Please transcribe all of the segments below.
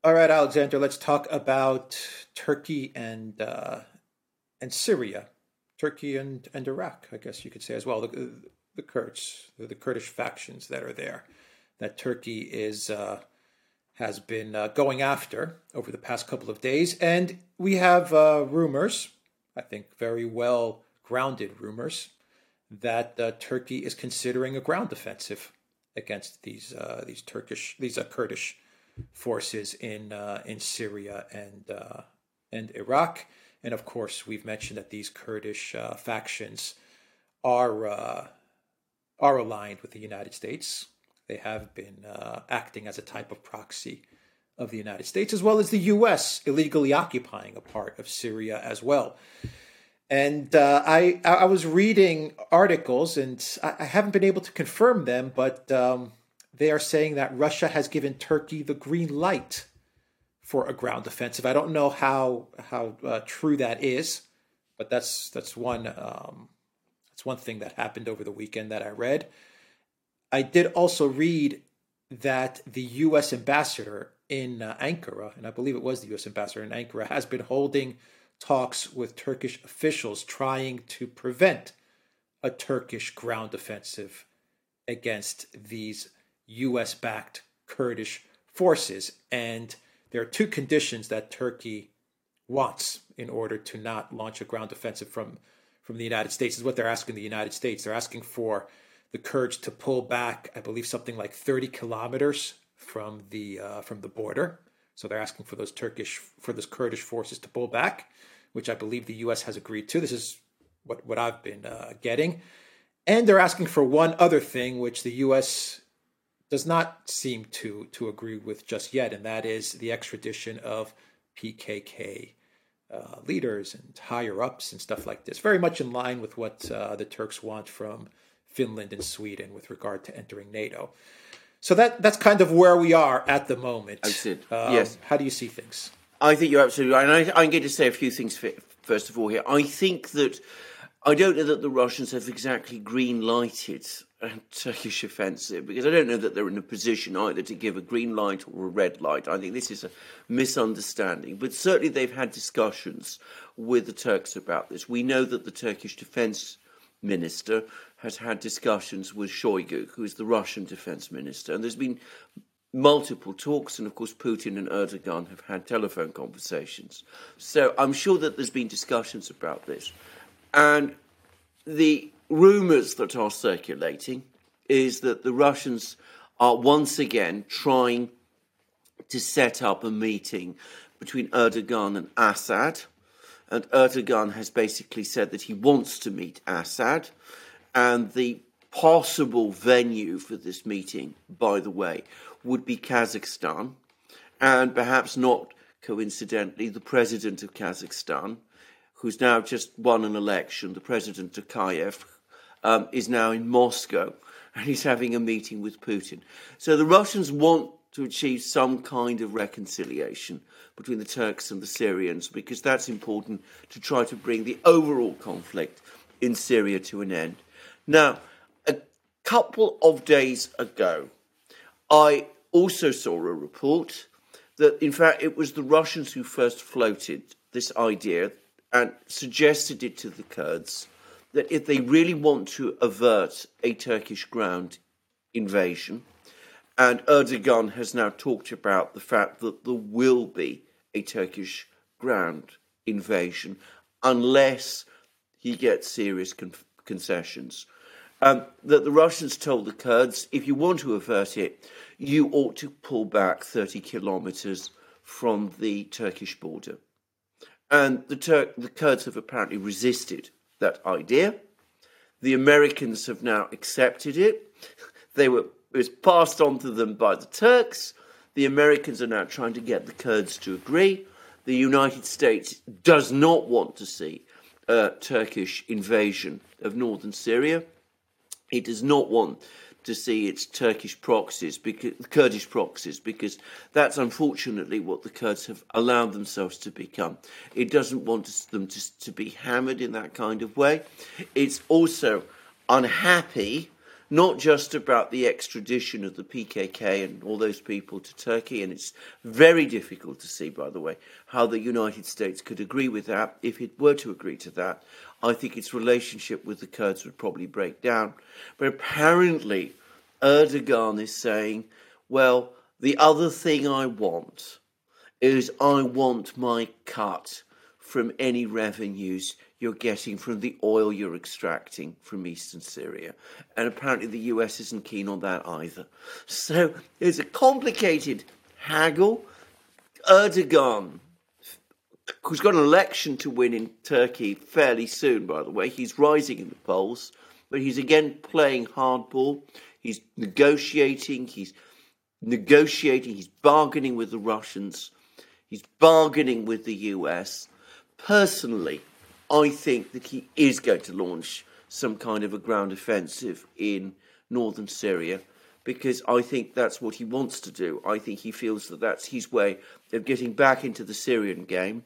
All right, Alexander, let's talk about Turkey and Syria, Turkey and Iraq, I guess you could say as well. The Kurds, the Kurdish factions that are there, that Turkey is has been going after over the past couple of days, and we have rumors, I think very well grounded rumors, that Turkey is considering a ground offensive against these Kurdish forces in Syria and Iraq. And of course, we've mentioned that these Kurdish factions are aligned with the United States. They have been acting as a type of proxy of the United States, as well as the U.S. illegally occupying a part of Syria as well. And I was reading articles, and I haven't been able to confirm them, but they are saying that Russia has given Turkey the green light for a ground offensive. I don't know how true that is, but that's one thing that happened over the weekend that I read. I did also read that the U.S. ambassador in Ankara, and I believe it was the U.S. ambassador in Ankara, has been holding talks with Turkish officials trying to prevent a Turkish ground offensive against these U.S.-backed Kurdish forces. And there are two conditions that Turkey wants in order to not launch a ground offensive from the United States. Is what they're asking the United States. They're asking for the Kurds to pull back, I believe, something like 30 kilometers from the border. So they're asking for those Kurdish forces to pull back, which I believe the U.S. has agreed to. This is what I've been getting. And they're asking for one other thing, which the U.S. does not seem to agree with just yet, and that is the extradition of PKK leaders and higher-ups and stuff like this. Very much in line with what the Turks want from Finland and Sweden with regard to entering NATO. So that's kind of where we are at the moment. That's it. Yes. How do you see things? I think you're absolutely right. And I'm going to say a few things first of all here. I don't know that the Russians have exactly green-lighted a Turkish offensive, because I don't know that they're in a position either to give a green light or a red light. I think this is a misunderstanding. But certainly they've had discussions with the Turks about this. We know that the Turkish defense minister has had discussions with Shoigu, who is the Russian defense minister. And there's been multiple talks, and of course Putin and Erdogan have had telephone conversations. So I'm sure that there's been discussions about this. And the rumours that are circulating is that the Russians are once again trying to set up a meeting between Erdogan and Assad. And Erdogan has basically said that he wants to meet Assad. And the possible venue for this meeting, by the way, would be Kazakhstan. And perhaps not coincidentally, the president of Kazakhstan, who's now just won an election, the president Tokayev, is now in Moscow, and he's having a meeting with Putin. So the Russians want to achieve some kind of reconciliation between the Turks and the Syrians, because that's important to try to bring the overall conflict in Syria to an end. Now, a couple of days ago, I also saw a report that, in fact, it was the Russians who first floated this idea and suggested it to the Kurds that if they really want to avert a Turkish ground invasion, and Erdogan has now talked about the fact that there will be a Turkish ground invasion unless he gets serious concessions, that the Russians told the Kurds, if you want to avert it, you ought to pull back 30 kilometers from the Turkish border. And the Kurds have apparently resisted that idea. The Americans have now accepted it. It was passed on to them by the Turks. The Americans are now trying to get the Kurds to agree. The United States does not want to see a Turkish invasion of northern Syria. It does not want to see its Kurdish proxies, because that's unfortunately what the Kurds have allowed themselves to become. It doesn't want them to be hammered in that kind of way. It's also unhappy not just about the extradition of the PKK and all those people to Turkey, and it's very difficult to see, by the way, how the United States could agree with that. If it were to agree to that, I think its relationship with the Kurds would probably break down. But apparently, Erdogan is saying, well, the other thing I want is I want my cut from any revenues you're getting from the oil you're extracting from eastern Syria. And apparently the US isn't keen on that either. So it's a complicated haggle. Erdogan, who's got an election to win in Turkey fairly soon, by the way, he's rising in the polls, but he's again playing hardball. He's negotiating, he's bargaining with the Russians, he's bargaining with the US. Personally, I think that he is going to launch some kind of a ground offensive in northern Syria, because I think that's what he wants to do. I think he feels that that's his way of getting back into the Syrian game,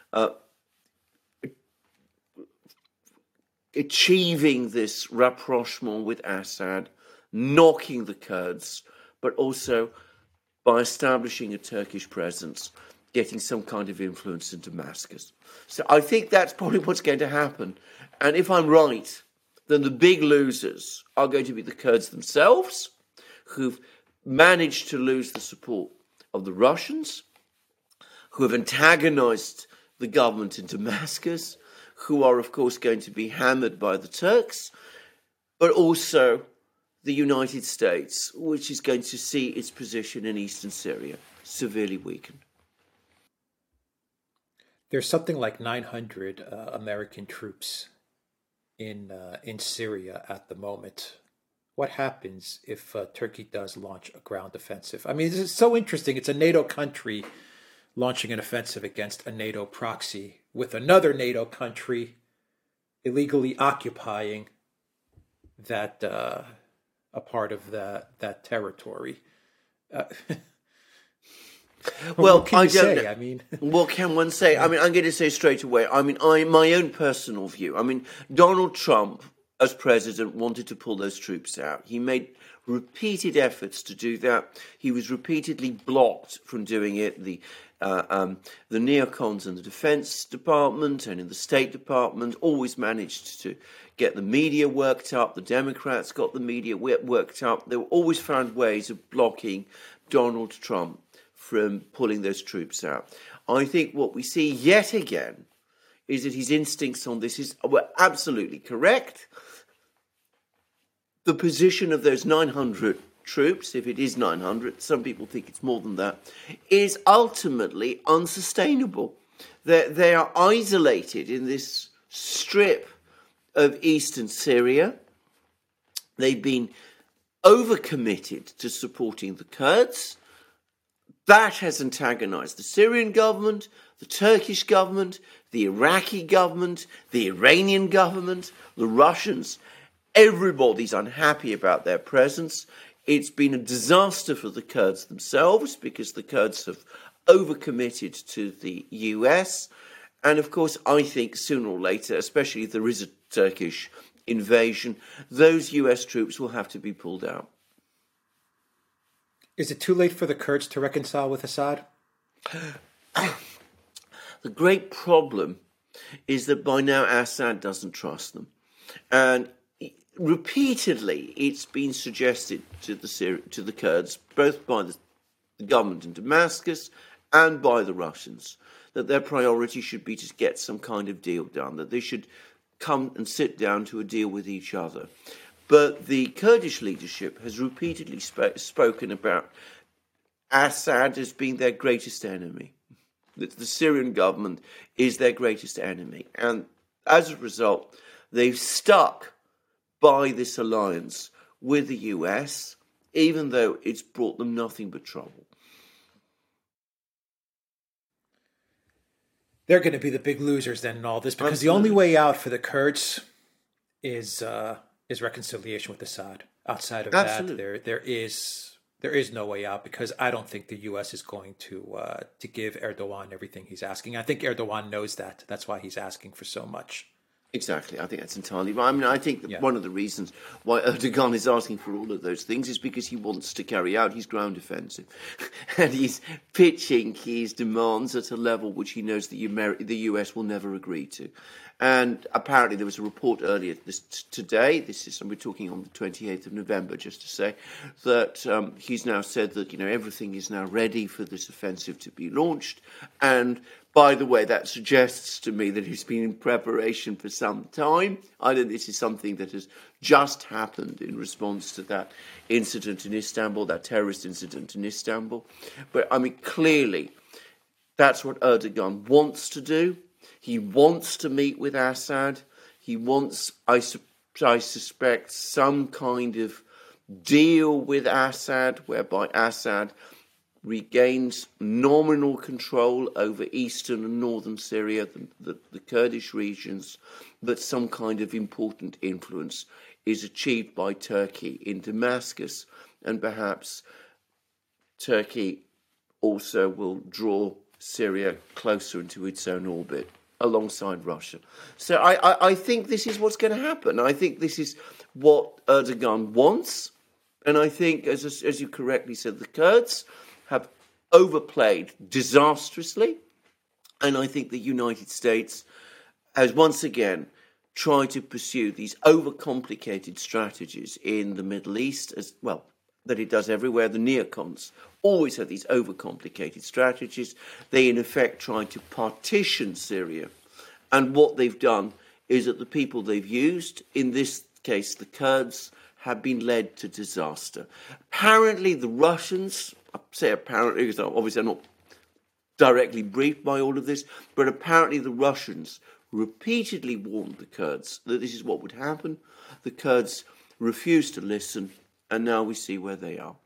achieving this rapprochement with Assad, knocking the Kurds, but also by establishing a Turkish presence, getting some kind of influence in Damascus. So I think that's probably what's going to happen. And if I'm right, then the big losers are going to be the Kurds themselves, who've managed to lose the support of the Russians, who have antagonized the government in Damascus, who are, of course, going to be hammered by the Turks, but also the United States, which is going to see its position in eastern Syria severely weakened. There's something like 900 American troops in Syria at the moment. What happens if Turkey does launch a ground offensive? I mean, this is so interesting. It's a NATO country launching an offensive against a NATO proxy, with another NATO country illegally occupying that a part of that territory. Well, what can you say? I mean, what can one say? I mean, I'm going to say straight away. I mean, my own personal view. I mean, Donald Trump, as president, wanted to pull those troops out. He made repeated efforts to do that. He was repeatedly blocked from doing it. The neocons in the Defense Department and in the State Department always managed to get the media worked up. The Democrats got the media worked up. They always found ways of blocking Donald Trump from pulling those troops out. I think what we see yet again is that his instincts on this were absolutely correct. The position of those 900 troops, if it is 900, some people think it's more than that, is ultimately unsustainable. They are isolated in this strip of eastern Syria. They've been overcommitted to supporting the Kurds. That has antagonized the Syrian government, the Turkish government, the Iraqi government, the Iranian government, the Russians. Everybody's unhappy about their presence. It's been a disaster for the Kurds themselves, because the Kurds have overcommitted to the US. And of course, I think sooner or later, especially if there is a Turkish invasion, those US troops will have to be pulled out. Is it too late for the Kurds to reconcile with Assad? The great problem is that by now Assad doesn't trust them. And repeatedly it's been suggested to the Kurds, both by the government in Damascus and by the Russians, that their priority should be to get some kind of deal done, that they should come and sit down to a deal with each other. But the Kurdish leadership has repeatedly spoken about Assad as being their greatest enemy. That the Syrian government is their greatest enemy. And as a result, they've stuck by this alliance with the US, even though it's brought them nothing but trouble. They're going to be the big losers then in all this, because Absolutely. the only way out for the Kurds is reconciliation with Assad. Outside of Absolutely. that, there is no way out, because I don't think the U.S. is going to give Erdogan everything he's asking. I think Erdogan knows that. That's why he's asking for so much. Exactly. I think that's entirely right. I mean, I think that Yeah. one of the reasons why Erdogan is asking for all of those things is because he wants to carry out his ground offensive. And he's pitching his demands at a level which he knows the US will never agree to. And apparently there was a report earlier today, we're talking on the 28th of November, just to say, that he's now said that, everything is now ready for this offensive to be launched. And by the way, that suggests to me that he's been in preparation for some time. Either this is something that has just happened in response to that incident in Istanbul, that terrorist incident in Istanbul. But, I mean, clearly, that's what Erdogan wants to do. He wants to meet with Assad. He wants, I suspect, some kind of deal with Assad, whereby Assad regains nominal control over eastern and northern Syria, the Kurdish regions, but some kind of important influence is achieved by Turkey in Damascus, and perhaps Turkey also will draw Syria closer into its own orbit alongside Russia. So I think this is what's going to happen. I think this is what Erdogan wants, and I think, as you correctly said, the Kurds have overplayed disastrously, and I think the United States has once again tried to pursue these overcomplicated strategies in the Middle East, as well, that it does everywhere. The neocons always have these overcomplicated strategies. They, in effect, try to partition Syria, and what they've done is that the people they've used, in this case the Kurds, have been led to disaster. Apparently the Russians, I say apparently because obviously I'm not directly briefed by all of this, but apparently the Russians repeatedly warned the Kurds that this is what would happen. The Kurds refused to listen, and now we see where they are.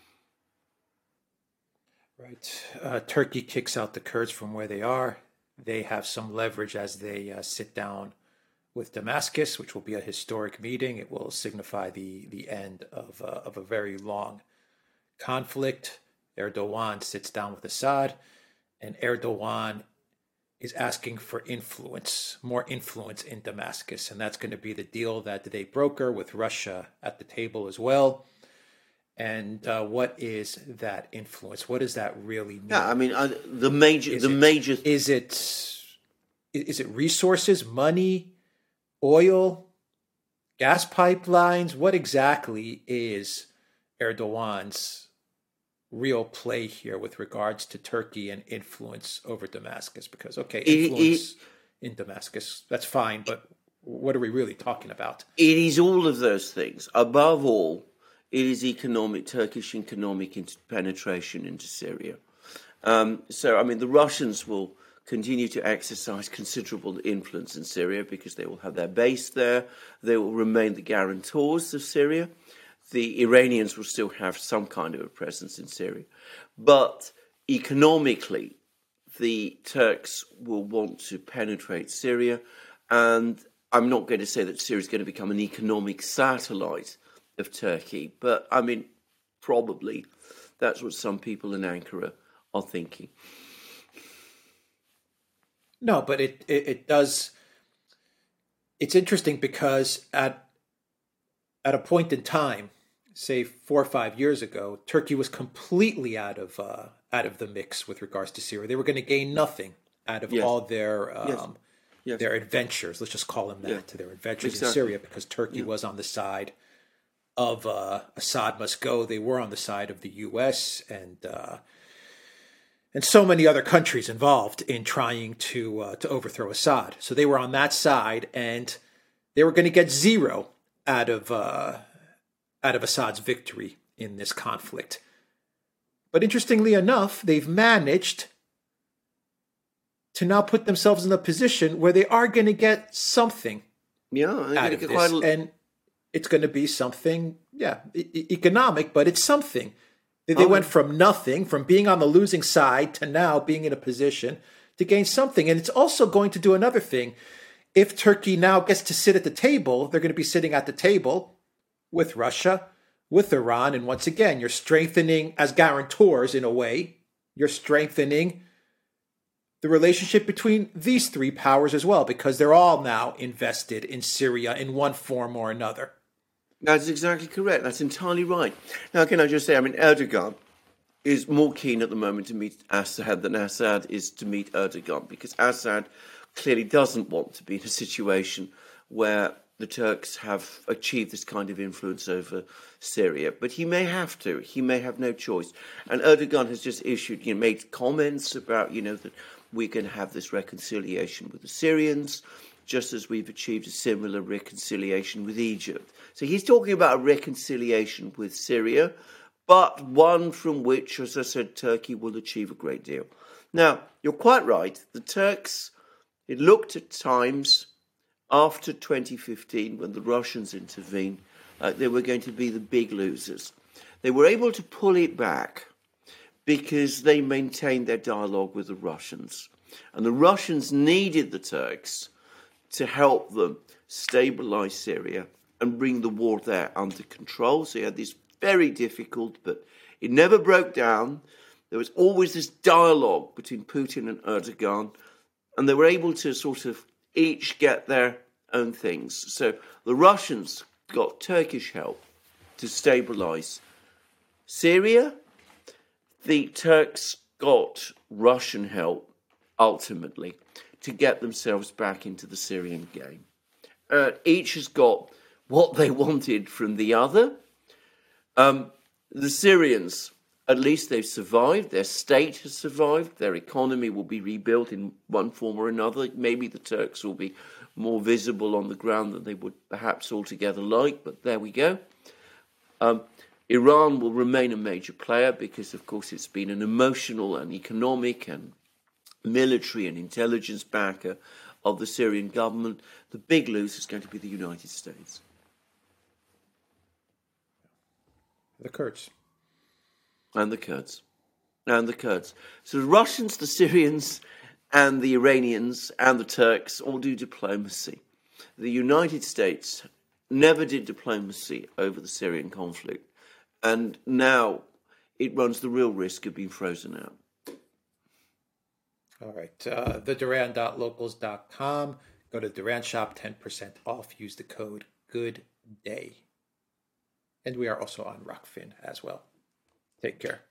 Right. Turkey kicks out the Kurds from where they are. They have some leverage as they sit down with Damascus, which will be a historic meeting. It will signify the end of a very long conflict. Erdogan sits down with Assad, and Erdogan is asking for influence, more influence in Damascus. And that's going to be the deal that they broker with Russia at the table as well. And what is that influence? What does that really mean? Yeah, I mean, Is it resources, money, oil, gas pipelines? What exactly is Erdogan's real play here with regards to Turkey and influence over Damascus? Because, okay, influence in Damascus, that's fine, but what are we really talking about? It is all of those things. Above all, it is Turkish economic penetration into Syria. So, I mean, the Russians will continue to exercise considerable influence in Syria because they will have their base there. They will remain the guarantors of Syria. The Iranians will still have some kind of a presence in Syria. But economically, the Turks will want to penetrate Syria. And I'm not going to say that Syria is going to become an economic satellite of Turkey, but I mean, probably that's what some people in Ankara are thinking. No, but it does. It's interesting because at a point in time, say 4 or 5 years ago, Turkey was completely out of the mix with regards to Syria. They were going to gain nothing out of all their their adventures. Let's just call them that, to their adventures in Syria, because Turkey was on the side of Assad must go. They were on the side of the U.S. and so many other countries involved in trying to overthrow Assad. So they were on that side, and they were going to get zero out of Assad's victory in this conflict. But interestingly enough, they've managed to now put themselves in a position where they are going to get something out of this. And it's going to be something, economic, but it's something. They went from nothing, from being on the losing side, to now being in a position to gain something. And it's also going to do another thing. If Turkey now gets to sit at the table, they're going to be sitting at the table with Russia, with Iran. And once again, you're strengthening as guarantors in a way. You're strengthening the relationship between these three powers as well, because they're all now invested in Syria in one form or another. That's exactly correct. That's entirely right. Now, can I just say, Erdogan is more keen at the moment to meet Assad than Assad is to meet Erdogan, because Assad clearly doesn't want to be in a situation where the Turks have achieved this kind of influence over Syria. But he may have to. He may have no choice. And Erdogan has just made comments about, that we can have this reconciliation with the Syrians, just as we've achieved a similar reconciliation with Egypt. So he's talking about a reconciliation with Syria, but one from which, as I said, Turkey will achieve a great deal. Now, you're quite right. The Turks, it looked at times after 2015, when the Russians intervened, they were going to be the big losers. They were able to pull it back because they maintained their dialogue with the Russians. And the Russians needed the Turks to help them stabilize Syria and bring the war there under control. So you had this very difficult, but it never broke down. There was always this dialogue between Putin and Erdogan, and they were able to sort of each get their own things. So the Russians got Turkish help to stabilize Syria. The Turks got Russian help, ultimately, to get themselves back into the Syrian game. Each has got what they wanted from the other. The Syrians, at least they've survived. Their state has survived. Their economy will be rebuilt in one form or another. Maybe the Turks will be more visible on the ground than they would perhaps altogether like, but there we go. Iran will remain a major player because, of course, it's been an emotional and economic and military and intelligence backer of the Syrian government. The big loser is going to be the United States. The Kurds. And the Kurds. And the Kurds. So the Russians, the Syrians, and the Iranians, and the Turks all do diplomacy. The United States never did diplomacy over the Syrian conflict. And now it runs the real risk of being frozen out. All right. The Duran.locals.com. Go to Duran Shop, 10% off. Use the code GOODDAY. And we are also on Rockfin as well. Take care.